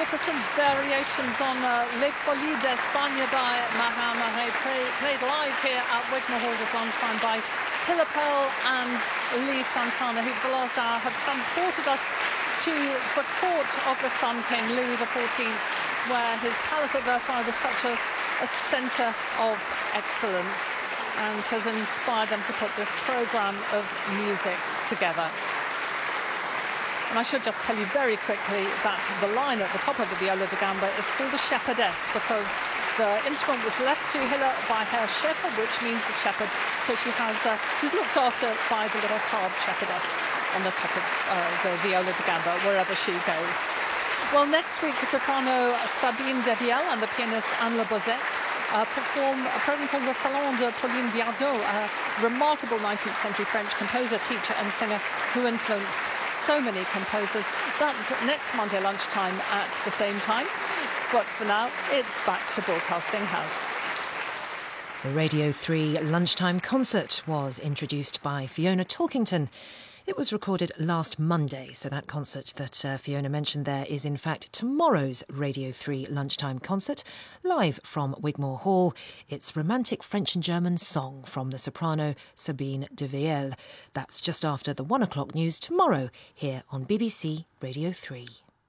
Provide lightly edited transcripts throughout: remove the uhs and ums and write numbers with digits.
magnificent variations on Les Folies d'Espagne by Maha Mahe, played live here at Wigmore Hall this lunchtime by Pillar Pearl and Lee Santana, who for the last hour have transported us to the court of the Sun King, Louis XIV, where his palace at Versailles was such a centre of excellence and has inspired them to put this programme of music together. And I should just tell you very quickly that the line at the top of the viola da gamba is called the shepherdess, because the instrument was left to her by her shepherd, which means the shepherd. So she's looked after by the little carved shepherdess on the top of the viola da gamba, wherever she goes. Well, next week, the soprano Sabine Devielle and the pianist Anne Le Bozet perform a program called Le Salon de Pauline Viardot, a remarkable 19th century French composer, teacher and singer who influenced so many composers. That's next Monday lunchtime at the same time. But for now, it's back to Broadcasting House. The Radio 3 lunchtime concert was introduced by Fiona Talkington. It was recorded last Monday, so that concert that Fiona mentioned there is in fact tomorrow's Radio 3 lunchtime concert, live from Wigmore Hall. It's romantic French and German song from the soprano Sabine Devielle. That's just after the 1 o'clock news tomorrow here on BBC Radio 3.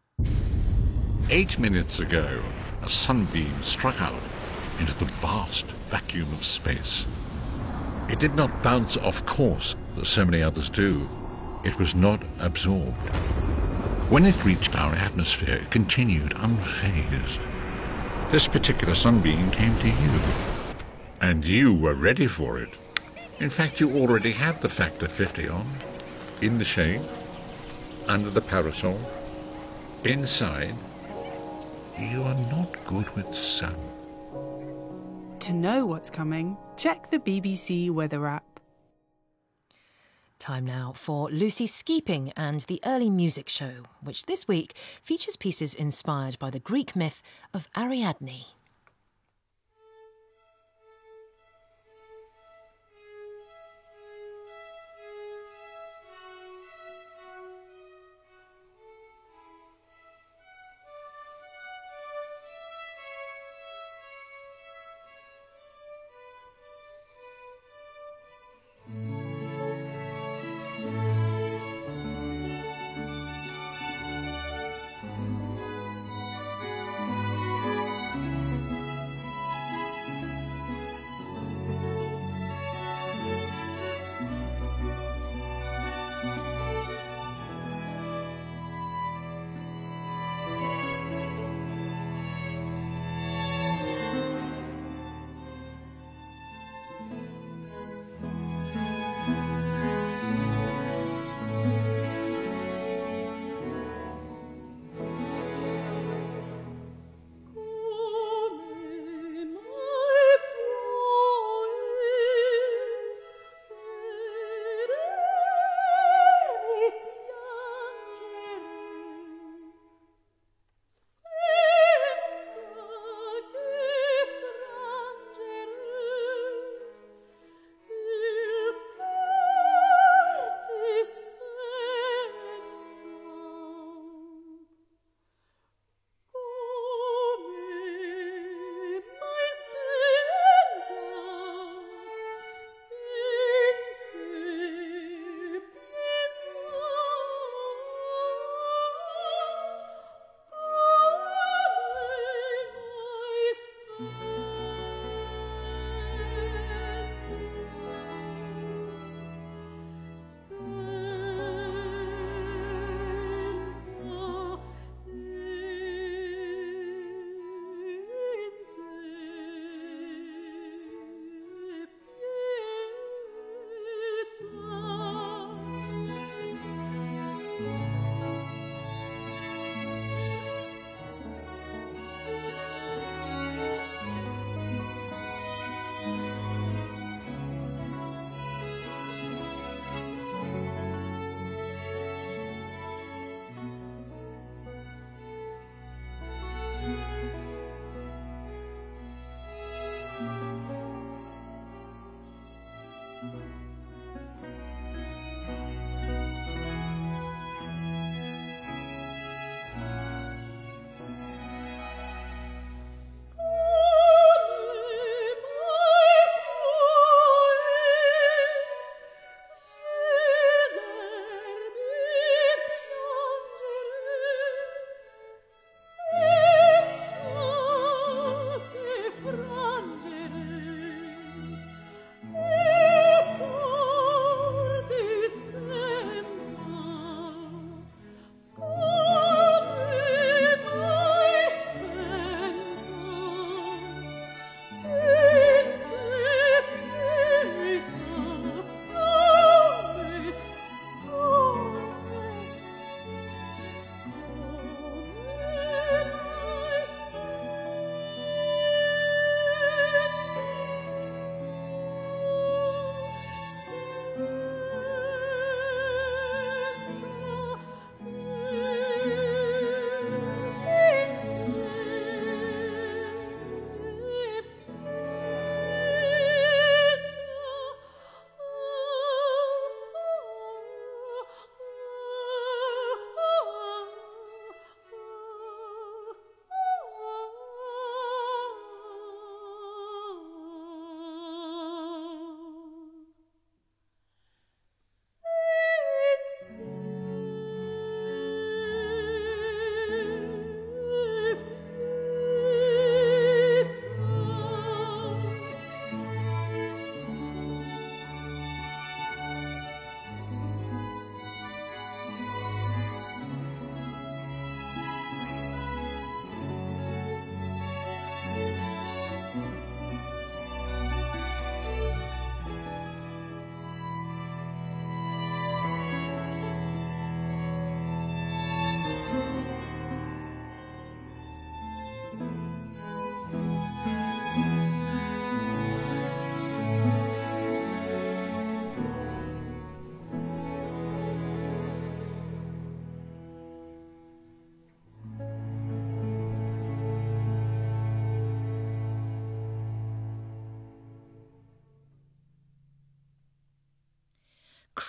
8 minutes ago, a sunbeam struck out into the vast vacuum of space. It did not bounce off course, as so many others do. It was not absorbed. When it reached our atmosphere, it continued unfazed. This particular sunbeam came to you, and you were ready for it. In fact, you already had the factor 50 on, in the shade, under the parasol, inside. You are not good with sun. To know what's coming, check the BBC weather app. Time now for Lucy Skeeping and the Early Music Show, which this week features pieces inspired by the Greek myth of Ariadne.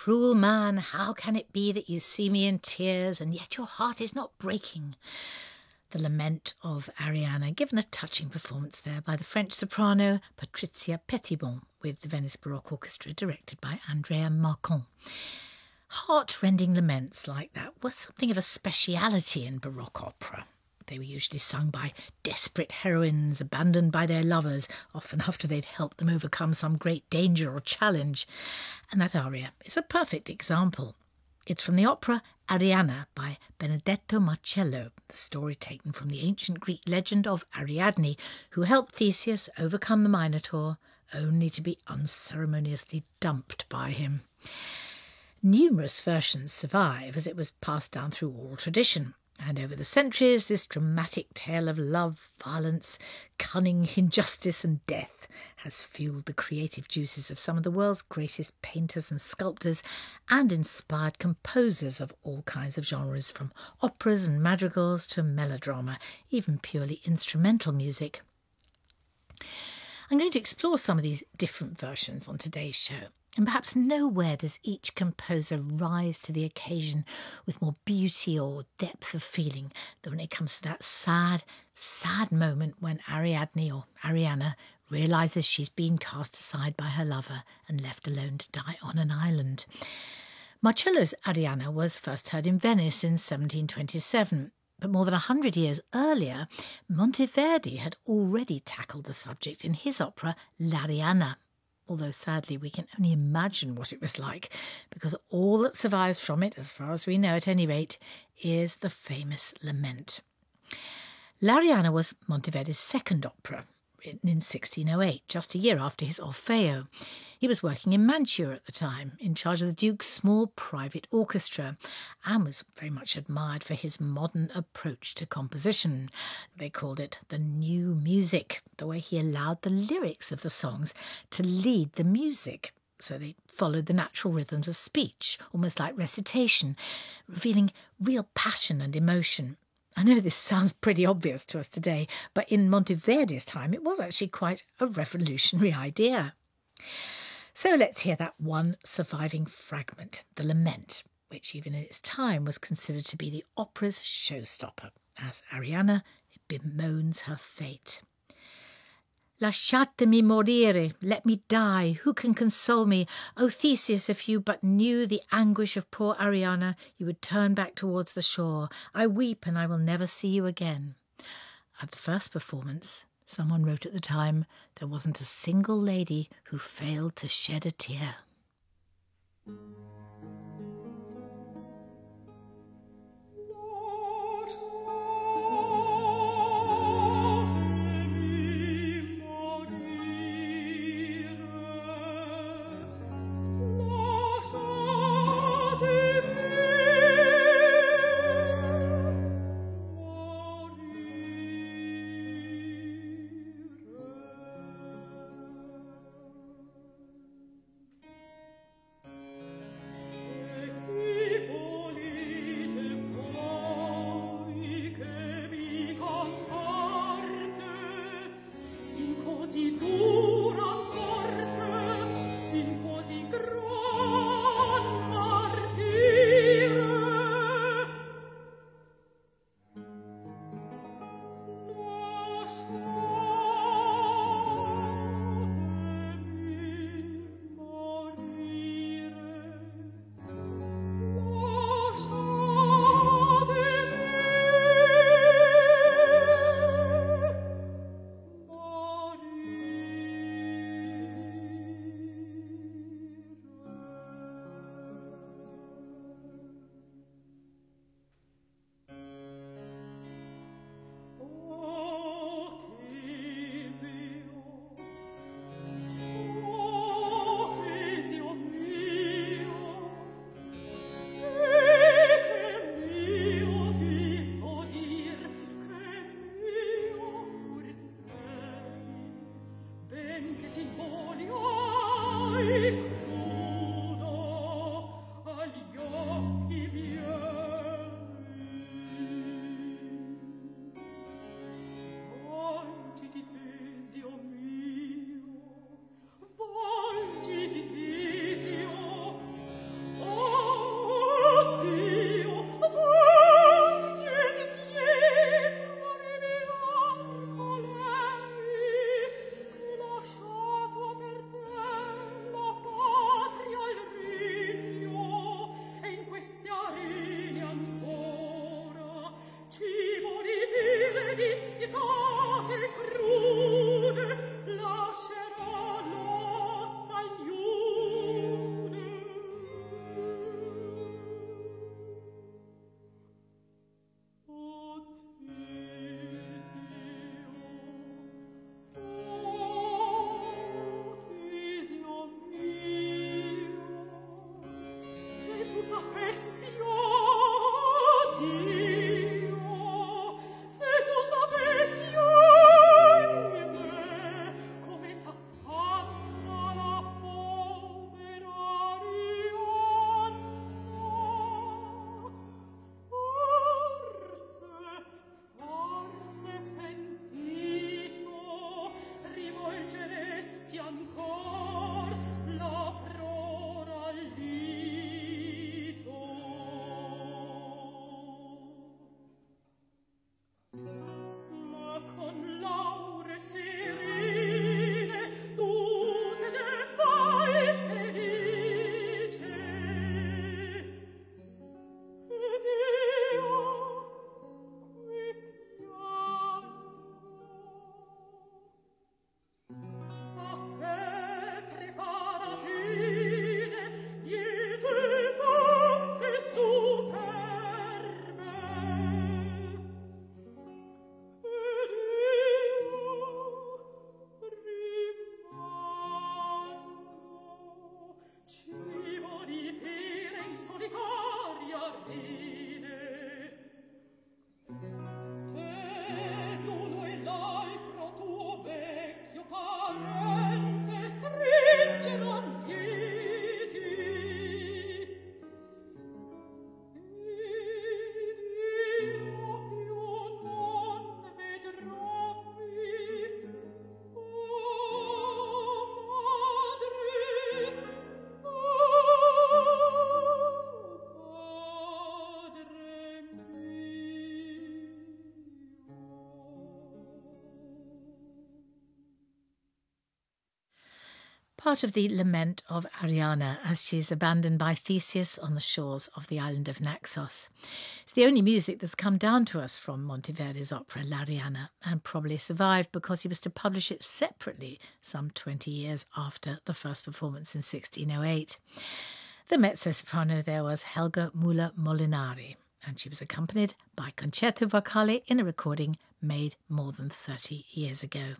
cruel man, how can it be that you see me in tears and yet your heart is not breaking? The Lament of Ariana, given a touching performance there by the French soprano Patricia Petitbon with the Venice Baroque Orchestra, directed by Andrea Marcon. Heart-rending laments like that were something of a speciality in Baroque opera. They were usually sung by desperate heroines abandoned by their lovers, often after they'd helped them overcome some great danger or challenge. And that aria is a perfect example. It's from the opera Ariana by Benedetto Marcello, the story taken from the ancient Greek legend of Ariadne, who helped Theseus overcome the Minotaur, only to be unceremoniously dumped by him. Numerous versions survive, as it was passed down through oral tradition. And over the centuries, this dramatic tale of love, violence, cunning, injustice and death has fueled the creative juices of some of the world's greatest painters and sculptors and inspired composers of all kinds of genres, from operas and madrigals to melodrama, even purely instrumental music. I'm going to explore some of these different versions on today's show. And perhaps nowhere does each composer rise to the occasion with more beauty or depth of feeling than when it comes to that sad, sad moment when Ariadne or Ariana realises she's been cast aside by her lover and left alone to die on an island. Marcello's Ariana was first heard in Venice in 1727, but more than 100 years earlier, Monteverdi had already tackled the subject in his opera L'Arianna. Although sadly we can only imagine what it was like, because all that survives from it, as far as we know at any rate, is the famous lament. L'Arianna was Monteverdi's second opera, written in 1608, just a year after his Orfeo. He was working in Mantua at the time, in charge of the Duke's small private orchestra, and was very much admired for his modern approach to composition. They called it the new music, the way he allowed the lyrics of the songs to lead the music. So they followed the natural rhythms of speech, almost like recitation, revealing real passion and emotion. I know this sounds pretty obvious to us today, but in Monteverdi's time it was actually quite a revolutionary idea. So let's hear that one surviving fragment, the Lament, which even in its time was considered to be the opera's showstopper, as Ariana bemoans her fate. Lasciatemi morire, let me die, who can console me? O Theseus, if you but knew the anguish of poor Ariana, you would turn back towards the shore. I weep and I will never see you again. At the first performance, someone wrote at the time, there wasn't a single lady who failed to shed a tear. Part of the lament of Ariana as she's abandoned by Theseus on the shores of the island of Naxos. It's the only music that's come down to us from Monteverdi's opera L'Arianna, and probably survived because he was to publish it separately some 20 years after the first performance in 1608. The mezzo-soprano there was Helga Müller-Molinari, and she was accompanied by Concerto Vocale in a recording made more than 30 years ago.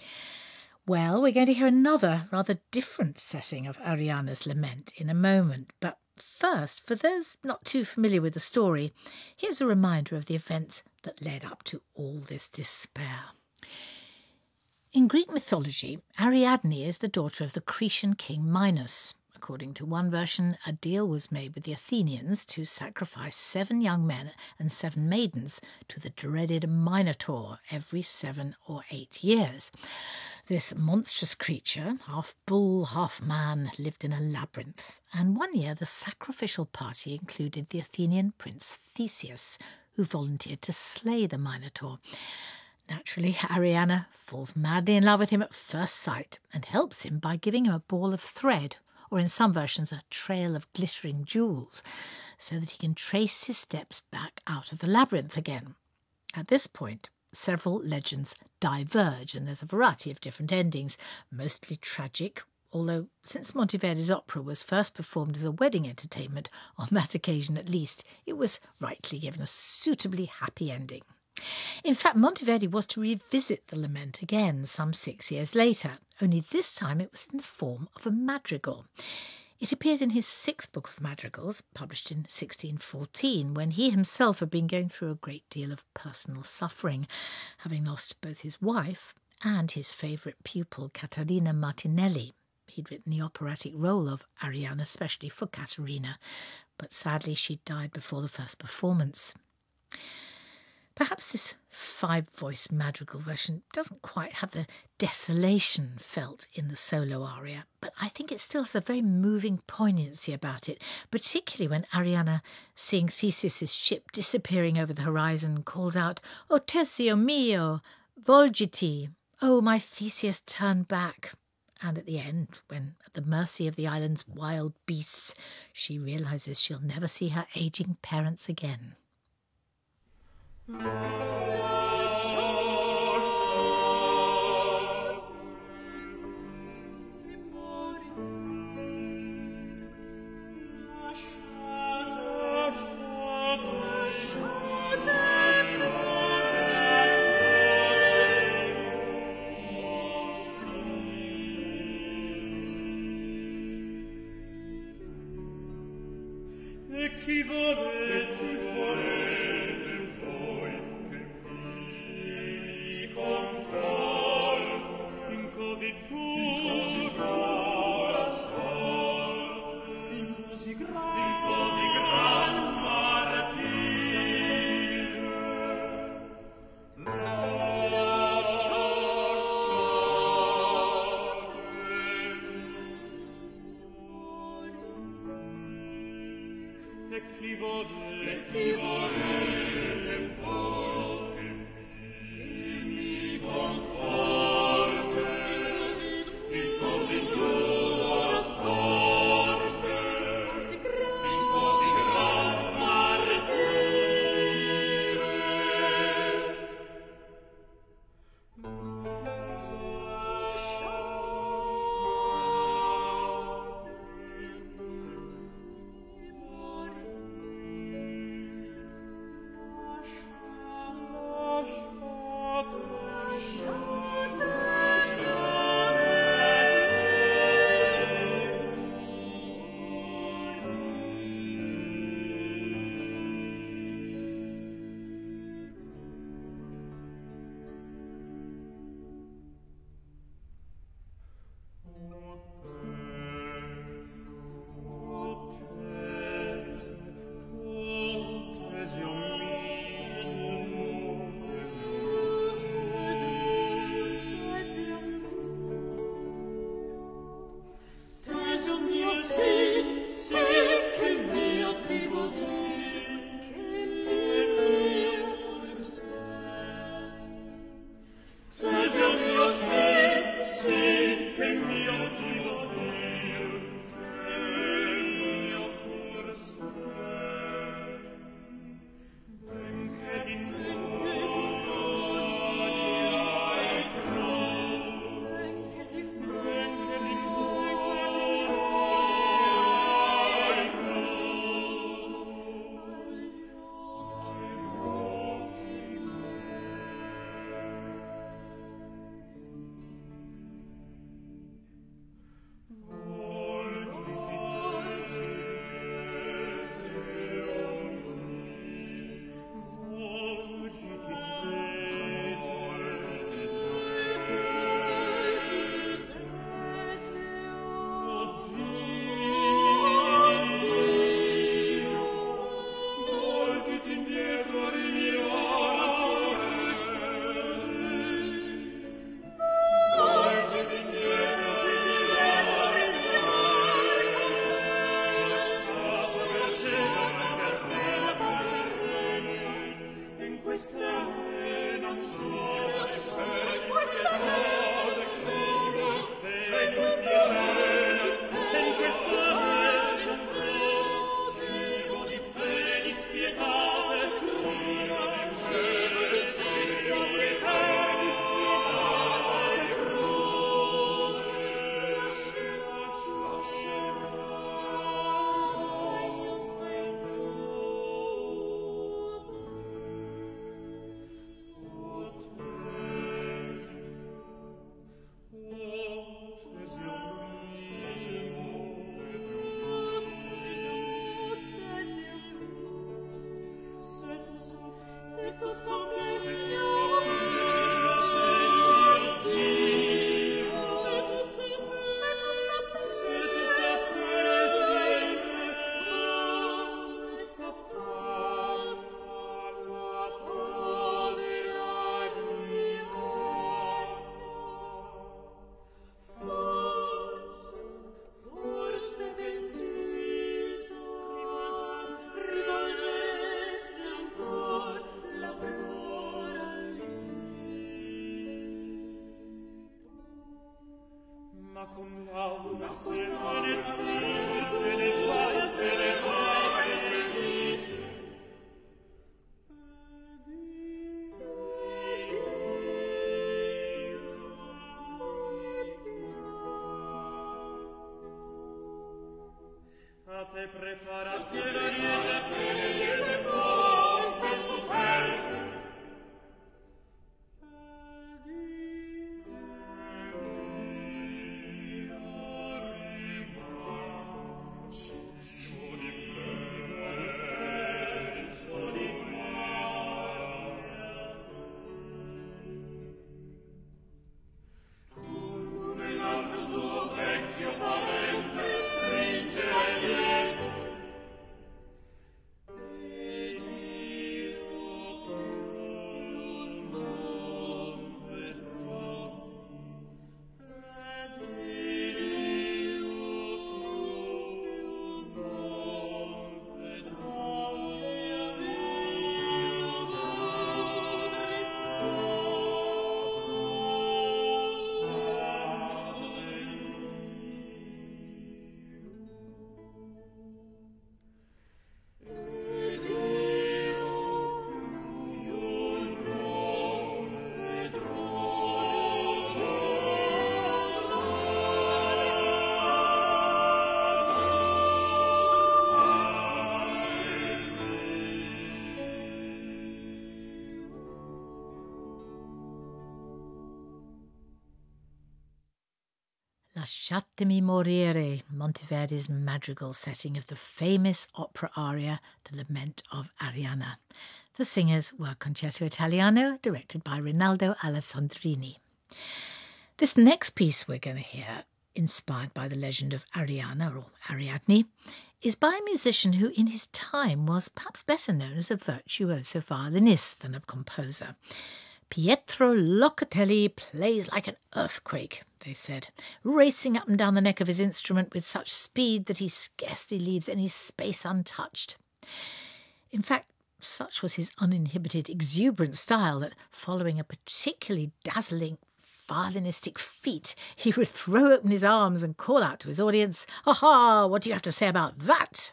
Well, we're going to hear another rather different setting of Ariana's lament in a moment, but first, for those not too familiar with the story, here's a reminder of the events that led up to all this despair. In Greek mythology, Ariadne is the daughter of the Cretan king Minos. According to one version, a deal was made with the Athenians to sacrifice 7 young men and 7 maidens to the dreaded Minotaur every 7 or 8 years. This monstrous creature, half bull, half man, lived in a labyrinth, and one year the sacrificial party included the Athenian prince Theseus, who volunteered to slay the Minotaur. Naturally, Ariana falls madly in love with him at first sight and helps him by giving him a ball of thread, or in some versions a trail of glittering jewels, so that he can trace his steps back out of the labyrinth again. At this point, several legends diverge, and there's a variety of different endings, mostly tragic, although since Monteverdi's opera was first performed as a wedding entertainment, on that occasion at least, it was rightly given a suitably happy ending. In fact, Monteverdi was to revisit the lament again some 6 years later, only this time it was in the form of a madrigal. It appeared in his 6th book of madrigals, published in 1614, when he himself had been going through a great deal of personal suffering, having lost both his wife and his favourite pupil, Caterina Martinelli. He'd written the operatic role of Ariana especially for Caterina, but sadly she died before the first performance. Perhaps this 5-voice madrigal version doesn't quite have the desolation felt in the solo aria, but I think it still has a very moving poignancy about it, particularly when Ariana, seeing Theseus's ship disappearing over the horizon, calls out, "O Teseo mio, volgiti! Oh, my Theseus, turn back!" And at the end, when at the mercy of the island's wild beasts, she realises she'll never see her ageing parents again. Chi Lasciatemi morire, Monteverdi's madrigal setting of the famous opera aria, The Lament of Arianna. The singers were Concerto Italiano, directed by Rinaldo Alessandrini. This next piece we're going to hear, inspired by the legend of Arianna or Ariadne, is by a musician who in his time was perhaps better known as a virtuoso violinist than a composer. Pietro Locatelli plays like an earthquake, they said, racing up and down the neck of his instrument with such speed that he scarcely leaves any space untouched. In fact, such was his uninhibited, exuberant style that, following a particularly dazzling violinistic feat, he would throw open his arms and call out to his audience, "Ha-ha, what do you have to say about that?"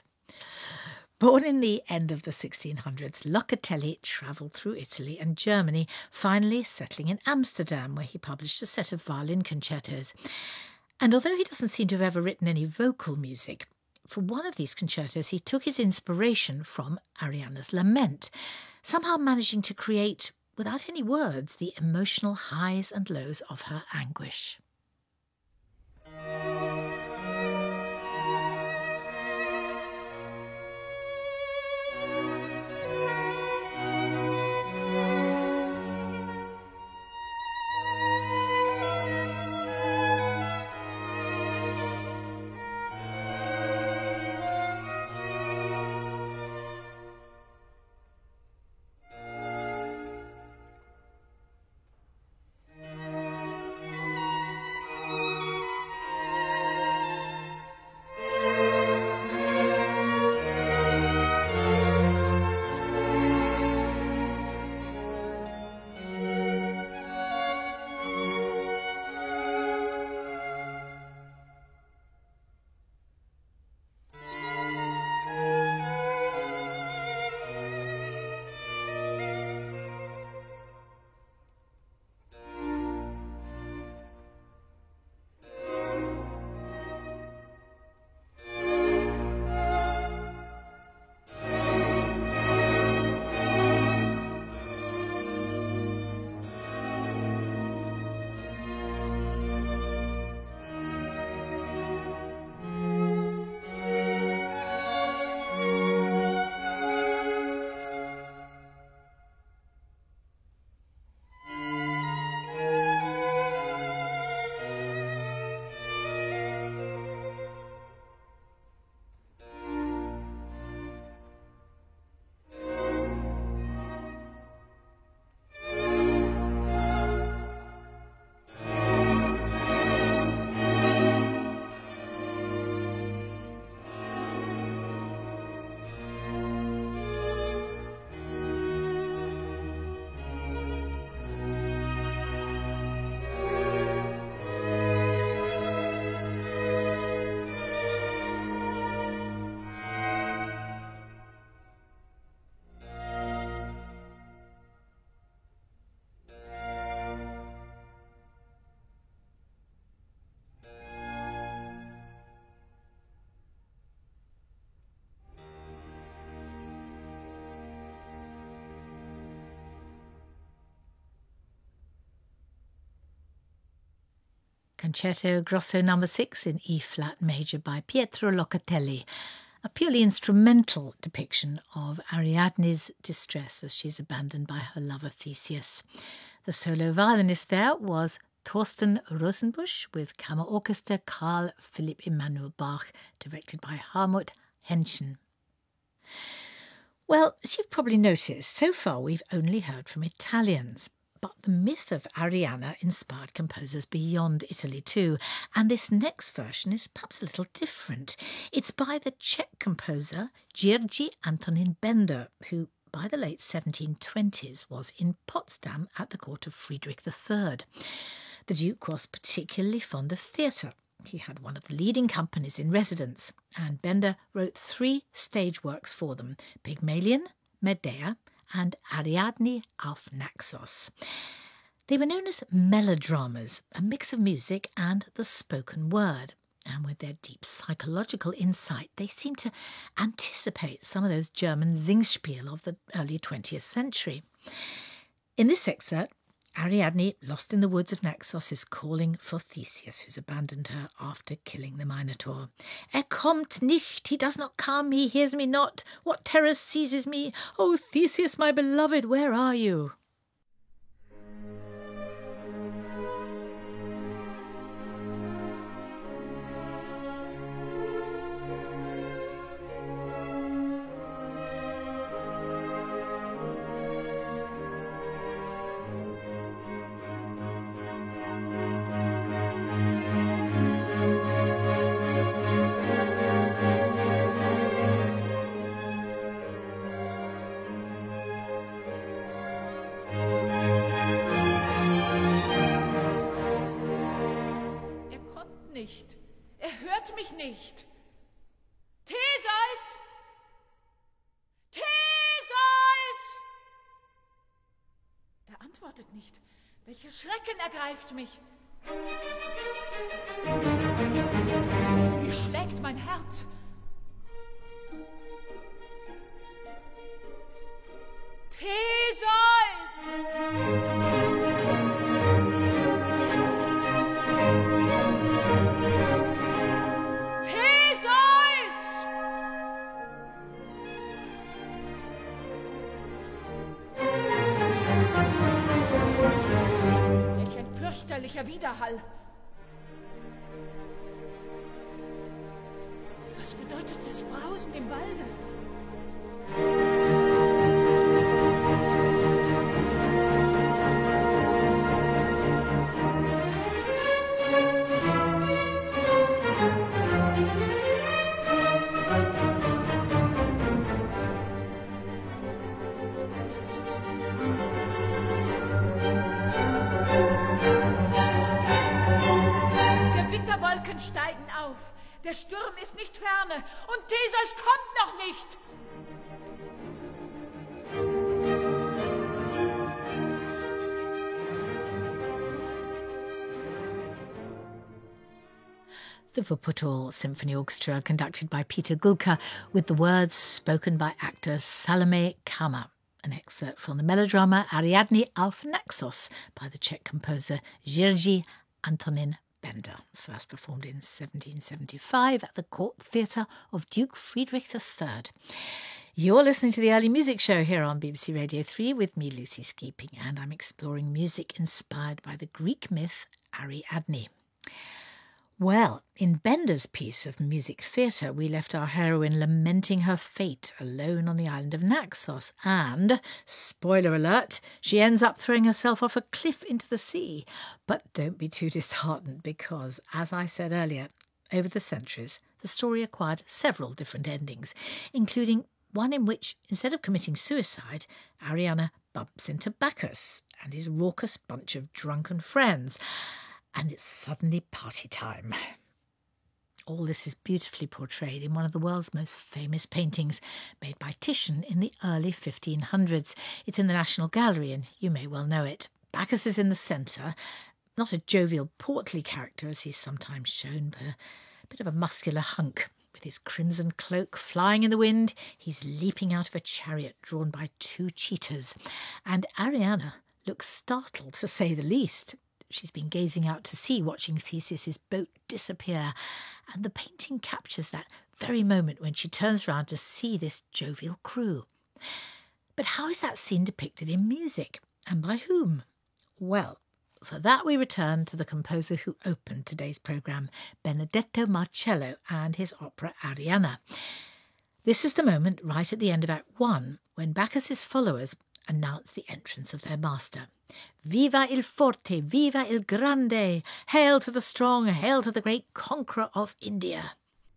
Born in the end of the 1600s, Locatelli travelled through Italy and Germany, finally settling in Amsterdam, where he published a set of violin concertos. And although he doesn't seem to have ever written any vocal music, for one of these concertos he took his inspiration from Arianna's lament, somehow managing to create, without any words, the emotional highs and lows of her anguish. Concerto Grosso No. 6 in E-flat major by Pietro Locatelli, a purely instrumental depiction of Ariadne's distress as she's abandoned by her lover Theseus. The solo violinist there was Thorsten Rosenbusch with Kammer Orchestra Carl Philipp Emanuel Bach, directed by Hartmut Henschen. Well, as you've probably noticed, so far we've only heard from Italians. But the myth of Ariana inspired composers beyond Italy too, and this next version is perhaps a little different. It's by the Czech composer Jiří Antonín Benda, who by the late 1720s was in Potsdam at the court of Friedrich III. The Duke was particularly fond of theatre. He had one of the leading companies in residence, and Benda wrote 3 stage works for them: Pygmalion, Medea, and Ariadne auf Naxos. They were known as melodramas, a mix of music and the spoken word. And with their deep psychological insight, they seem to anticipate some of those German Singspiel of the early 20th century. In this excerpt, Ariadne, lost in the woods of Naxos, is calling for Theseus, who's abandoned her after killing the Minotaur. Kommt nicht, he does not come, he hears me not. What terror seizes me? Oh, Theseus, my beloved, where are you? Nicht. Theseus! Theseus! Er antwortet nicht. Welcher Schrecken ergreift mich? Wie schlägt mein Herz? Theseus! Fürchterlicher Widerhall. Was bedeutet das Brausen im Walde? Gewitterwolken steigen auf. Der Sturm ist nicht ferne und Theseus kommt noch nicht. The Wuppertal Symphony Orchestra, conducted by Peter Gulka, with the words spoken by actor Salome Kama. An excerpt from the melodrama Ariadne auf Naxos by the Czech composer Jiří Antonín Benda, first performed in 1775 at the Court Theatre of Duke Friedrich III. You're listening to the Early Music Show here on BBC Radio 3 with me, Lucy Skeeping, and I'm exploring music inspired by the Greek myth Ariadne. Well, in Benda's piece of music theatre, we left our heroine lamenting her fate alone on the island of Naxos, and, spoiler alert, she ends up throwing herself off a cliff into the sea. But don't be too disheartened because, as I said earlier, over the centuries, the story acquired several different endings, including one in which, instead of committing suicide, Ariana bumps into Bacchus and his raucous bunch of drunken friends, and it's suddenly party time. All this is beautifully portrayed in one of the world's most famous paintings, made by Titian in the early 1500s. It's in the National Gallery, and you may well know it. Bacchus is in the centre, not a jovial, portly character as he's sometimes shown, but a bit of a muscular hunk. With his crimson cloak flying in the wind, he's leaping out of a chariot drawn by 2 cheetahs. And Ariana looks startled, to say the least. She's been gazing out to sea, watching Theseus's boat disappear, and the painting captures that very moment when she turns around to see this jovial crew. But how is that scene depicted in music, and by whom? Well, for that we return to the composer who opened today's programme, Benedetto Marcello and his opera Arianna. This is the moment right at the end of Act 1, when Bacchus's followers announce the entrance of their master. Viva il forte, viva il grande, hail to the strong, hail to the great conqueror of India.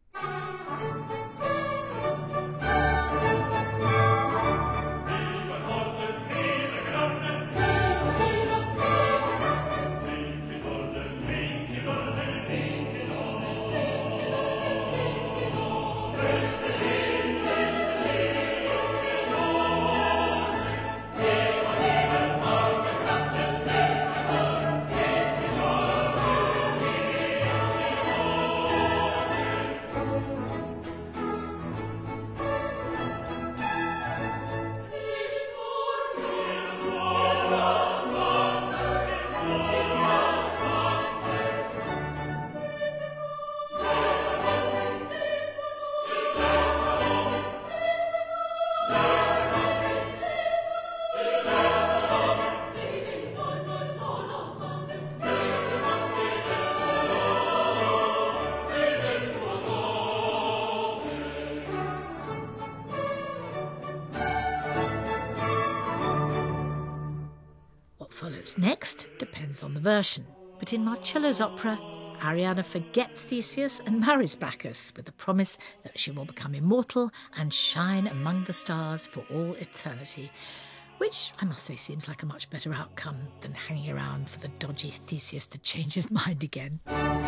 Follows next depends on the version, but in Marcello's opera, Arianna forgets Theseus and marries Bacchus with the promise that she will become immortal and shine among the stars for all eternity, which I must say seems like a much better outcome than hanging around for the dodgy Theseus to change his mind again.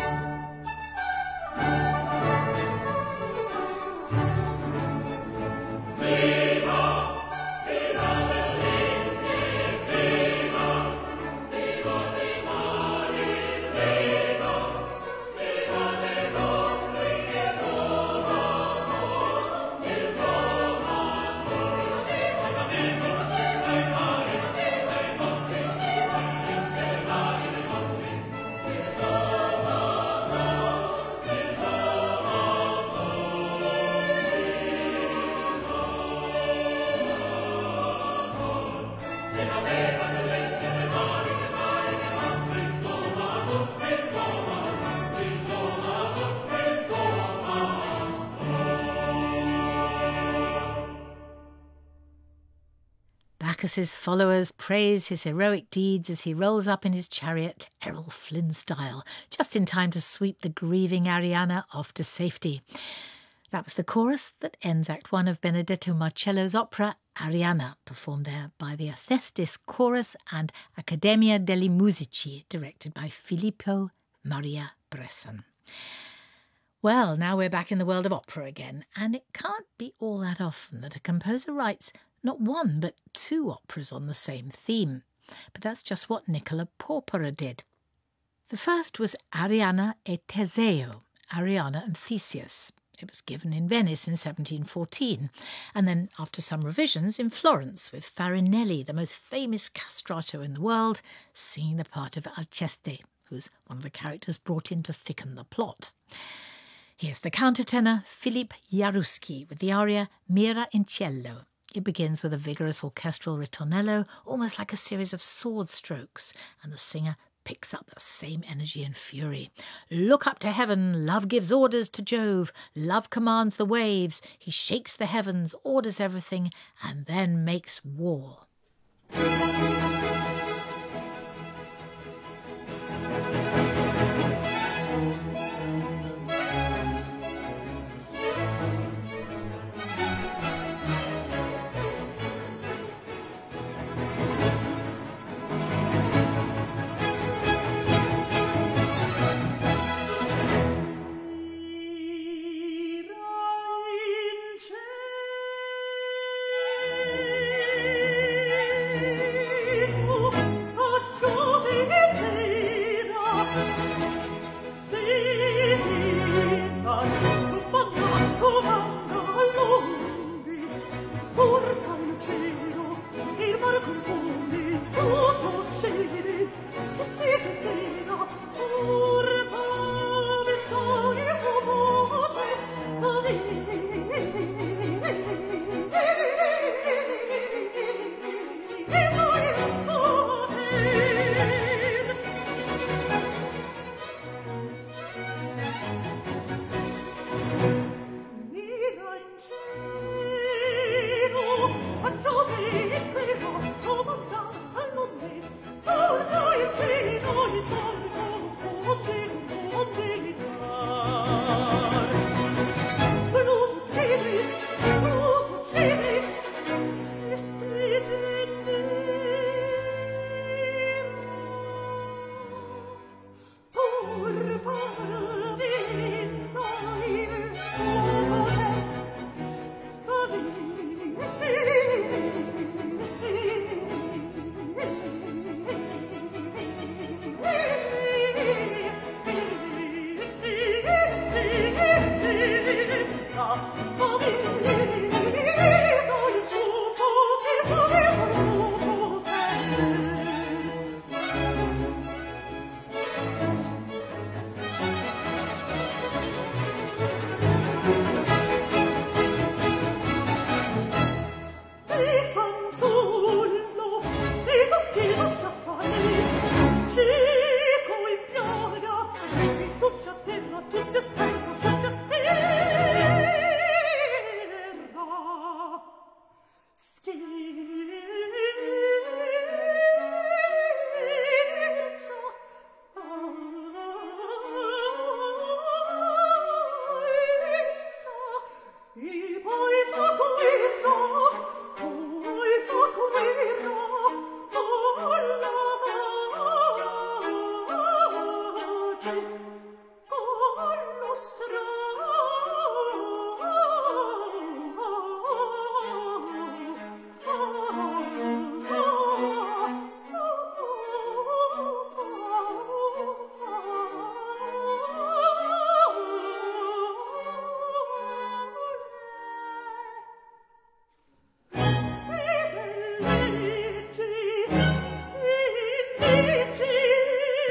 Bacchus's followers praise his heroic deeds as he rolls up in his chariot, Errol Flynn style, just in time to sweep the grieving Arianna off to safety. That was the chorus that ends Act 1 of Benedetto Marcello's opera Arianna, performed there by the Acestis Chorus and Accademia dei Musici, directed by Filippo Maria Bressan. Well, now we're back in the world of opera again, and it can't be all that often that a composer writes not one but two operas on the same theme. But that's just what Nicola Porpora did. The first was Arianna e Teseo, Arianna and Theseus. It was given in Venice in 1714, and then, after some revisions, in Florence, with Farinelli, the most famous castrato in the world, singing the part of Alceste, who's one of the characters brought in to thicken the plot. Here's the countertenor Philip Jaruski with the aria Mira in Cielo. It begins with a vigorous orchestral ritornello, almost like a series of sword strokes, and the singer picks up the same energy and fury. Look up to heaven, love gives orders to Jove, love commands the waves, he shakes the heavens, orders everything, and then makes war.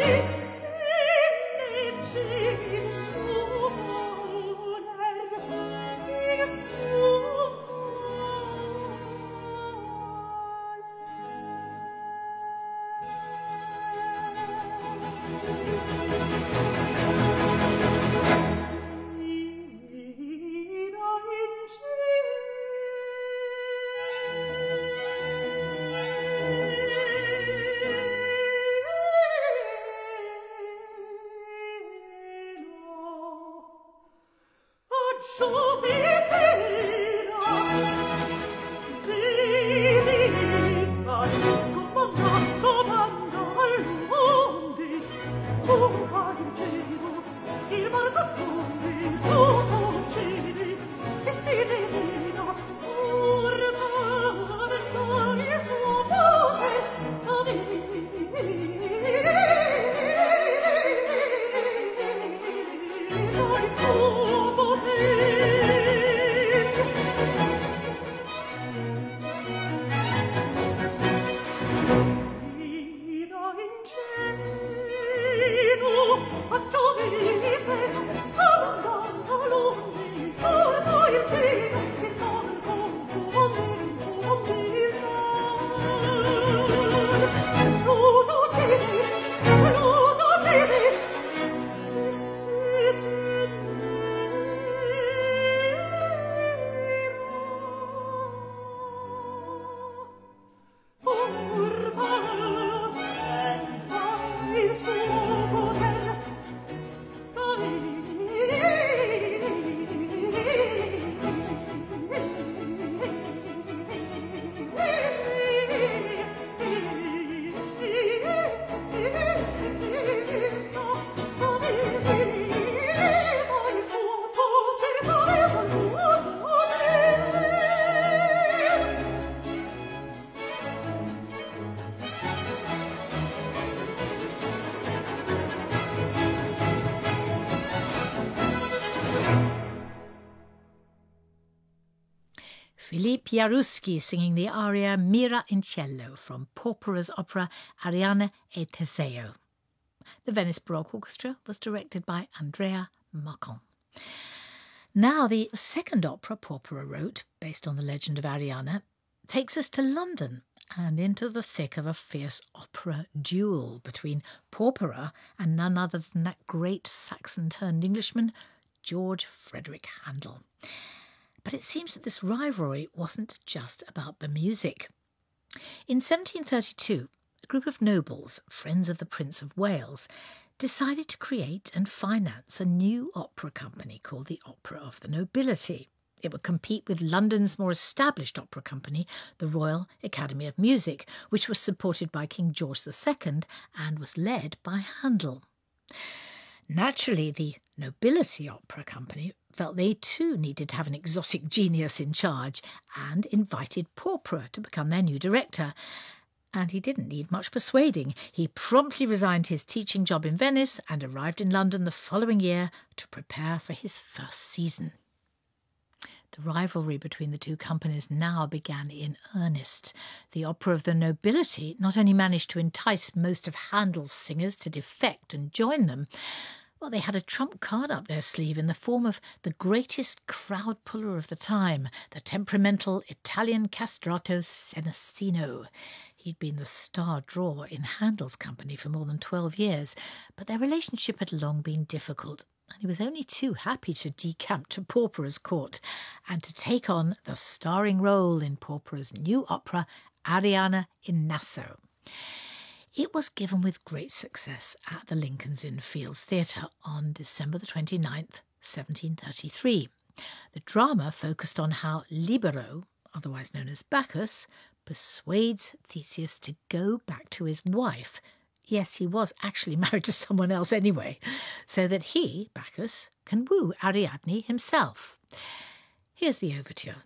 Philippe Jaruski singing the aria Mira in Cielo from Porpora's opera Arianna e Teseo. The Venice Baroque Orchestra was directed by Andrea Marcon. Now, the second opera Porpora wrote, based on the legend of Arianna, takes us to London and into the thick of a fierce opera duel between Porpora and none other than that great Saxon-turned Englishman, George Frederick Handel. But it seems that this rivalry wasn't just about the music. In 1732, a group of nobles, friends of the Prince of Wales, decided to create and finance a new opera company called the Opera of the Nobility. It would compete with London's more established opera company, the Royal Academy of Music, which was supported by King George II and was led by Handel. Naturally, the Nobility Opera Company felt they too needed to have an exotic genius in charge and invited Porpora to become their new director. And he didn't need much persuading. He promptly resigned his teaching job in Venice and arrived in London the following year to prepare for his first season. The rivalry between the two companies now began in earnest. The Opera of the Nobility not only managed to entice most of Handel's singers to defect and join them, well, they had a trump card up their sleeve in the form of the greatest crowd puller of the time, the temperamental Italian castrato Senesino. He'd been the star draw in Handel's company for more than 12 years, but their relationship had long been difficult, and he was only too happy to decamp to Porpora's court and to take on the starring role in Porpora's new opera, Arianna in Nassau. It was given with great success at the Lincoln's Inn Fields Theatre on December the 29th, 1733. The drama focused on how Libero, otherwise known as Bacchus, persuades Theseus to go back to his wife. Yes, he was actually married to someone else anyway, so that he, Bacchus, can woo Ariadne himself. Here's the overture.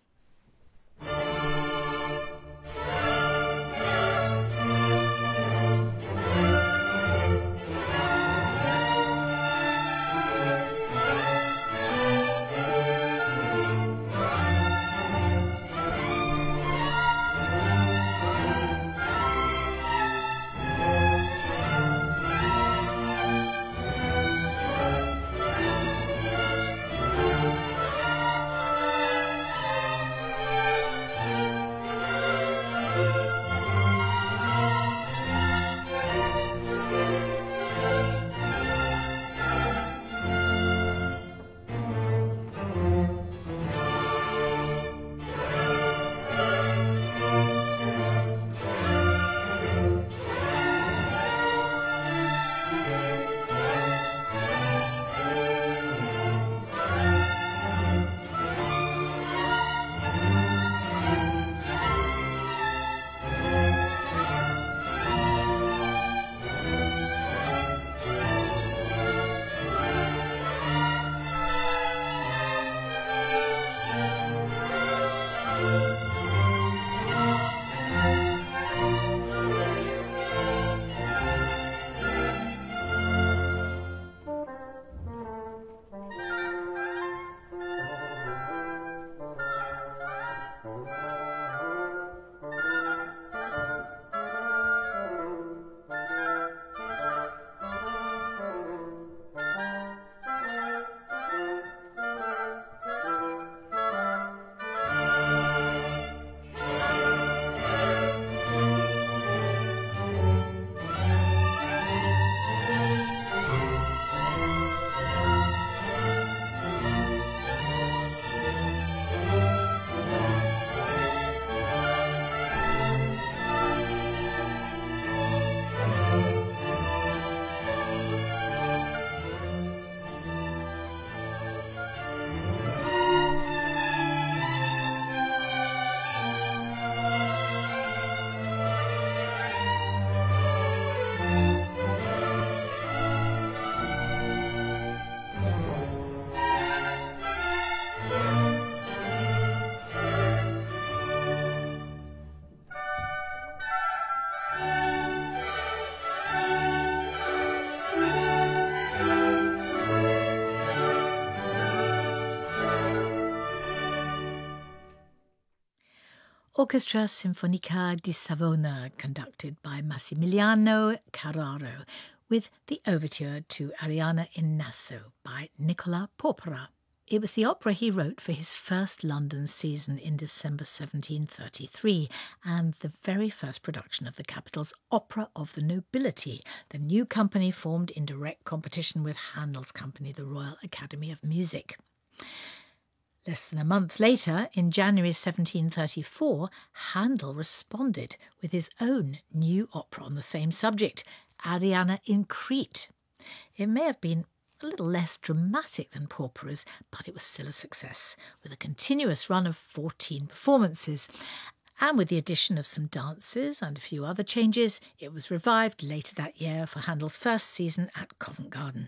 Orchestra Sinfonica di Savona, conducted by Massimiliano Carraro, with the overture to Arianna in Naso by Nicola Porpora. It was the opera he wrote for his first London season in December 1733, and the very first production of the capital's Opera of the Nobility, the new company formed in direct competition with Handel's company, the Royal Academy of Music. Less than a month later, in January 1734, Handel responded with his own new opera on the same subject, Arianna in Crete. It may have been a little less dramatic than Porpora's, but it was still a success, with a continuous run of 14 performances. And with the addition of some dances and a few other changes, it was revived later that year for Handel's first season at Covent Garden.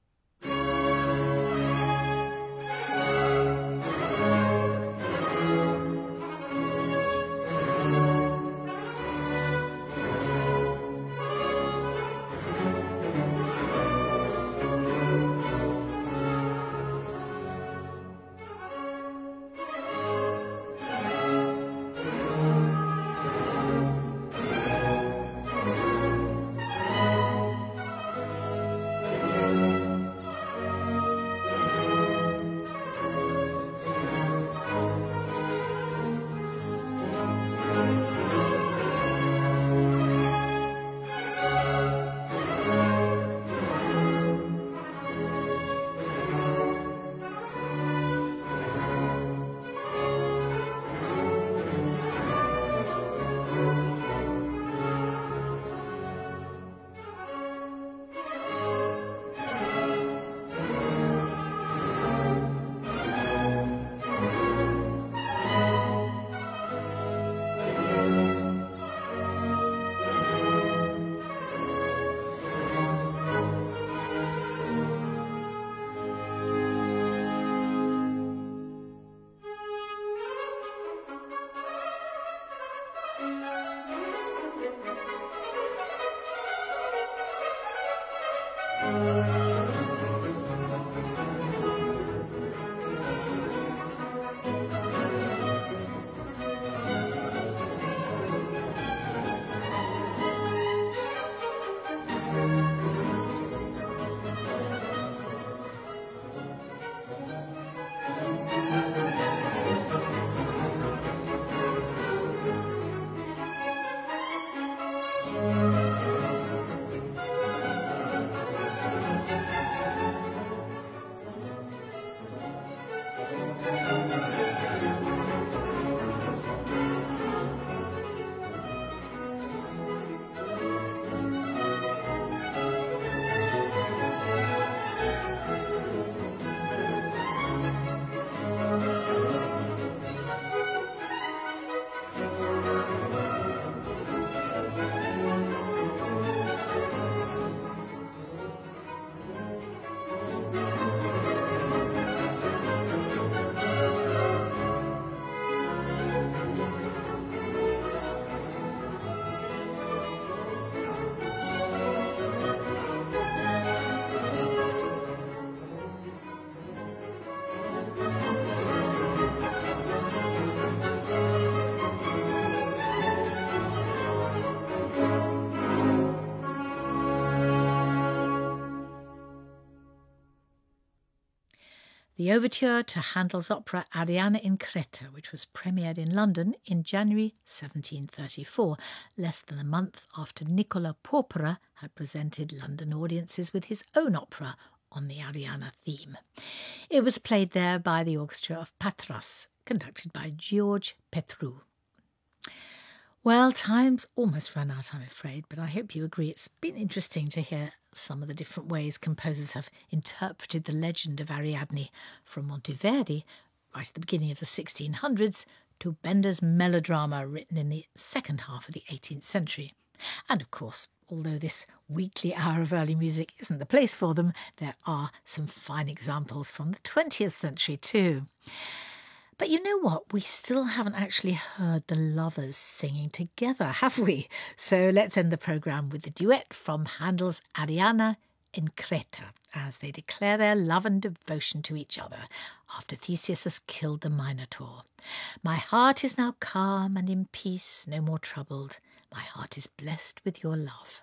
The overture to Handel's opera Arianna in Crete, which was premiered in London in January 1734, less than a month after Nicola Porpora had presented London audiences with his own opera on the Arianna theme. It was played there by the Orchestra of Patras, conducted by George Petrou. Well, time's almost run out, I'm afraid, but I hope you agree it's been interesting to hear some of the different ways composers have interpreted the legend of Ariadne, from Monteverdi, right at the beginning of the 1600s, to Bender's melodrama written in the second half of the 18th century. And of course, although this weekly hour of early music isn't the place for them, there are some fine examples from the 20th century too. But you know what? We still haven't actually heard the lovers singing together, have we? So let's end the programme with the duet from Handel's Arianna in Creta as they declare their love and devotion to each other after Theseus has killed the Minotaur. My heart is now calm and in peace, no more troubled. My heart is blessed with your love.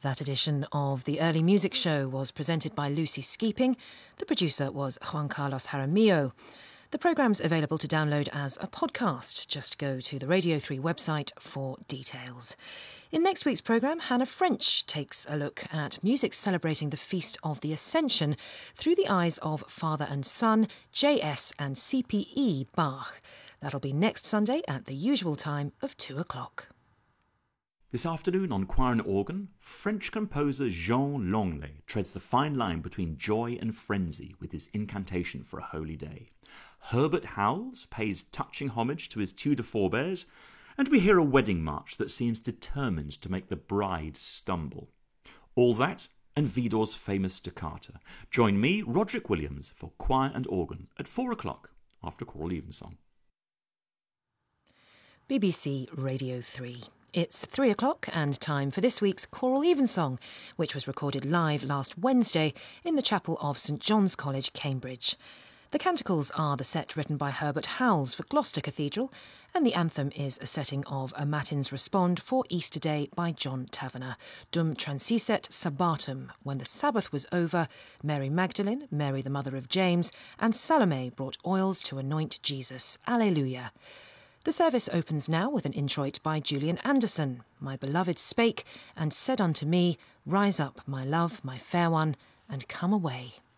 That edition of the Early Music Show was presented by Lucy Skeeping. The producer was Juan Carlos Jaramillo. The programme's available to download as a podcast. Just go to the Radio 3 website for details. In next week's programme, Hannah French takes a look at music celebrating the Feast of the Ascension through the eyes of Father and Son, J.S. and C.P.E. Bach. That'll be next Sunday at the usual time of 2 o'clock. This afternoon on Choir and Organ, French composer Jean Longley treads the fine line between joy and frenzy with his incantation for a holy day. Herbert Howells pays touching homage to his Tudor forebears, and we hear a wedding march that seems determined to make the bride stumble. All that and Vidor's famous Toccata. Join me, Roderick Williams, for Choir and Organ at 4 o'clock after Choral Evensong. BBC Radio 3. It's 3 o'clock and time for this week's Choral Evensong, which was recorded live last Wednesday in the chapel of St John's College, Cambridge. The canticles are the set written by Herbert Howells for Gloucester Cathedral, and the anthem is a setting of A Matins Respond for Easter Day by John Taverner. Dum transiset sabbatum. When the Sabbath was over, Mary Magdalene, Mary the mother of James, and Salome brought oils to anoint Jesus. Alleluia. The service opens now with an introit by Julian Anderson. My beloved spake and said unto me, Rise up, my love, my fair one, and come away.